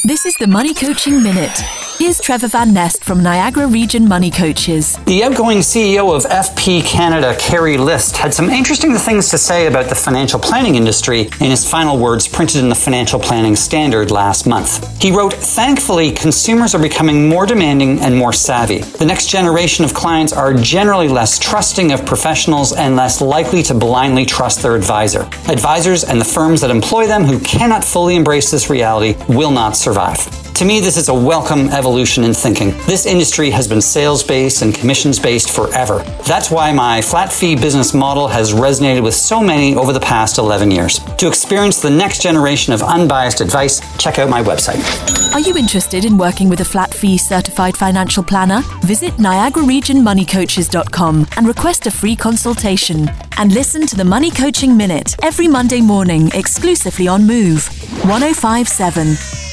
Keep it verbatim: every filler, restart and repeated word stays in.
This is the Money Coaching Minute. Here's Trevor Van Nest from Niagara Region Money Coaches. The outgoing C E O of F P Canada, Kerry List, had some interesting things to say about the financial planning industry in his final words printed in the Financial Planning Standard last month. He wrote, "Thankfully, consumers are becoming more demanding and more savvy. The next generation of clients are generally less trusting of professionals and less likely to blindly trust their advisor. Advisors and the firms that employ them who cannot fully embrace this reality will not survive." To me, this is a welcome evolution in thinking. This industry has been sales-based and commissions-based forever. That's why my flat-fee business model has resonated with so many over the past eleven years. To experience the next generation of unbiased advice, check out my website. Are you interested in working with a flat-fee certified financial planner? Visit Niagara Region Money Coaches dot com and request a free consultation. And listen to the Money Coaching Minute every Monday morning exclusively on Move one oh five point seven.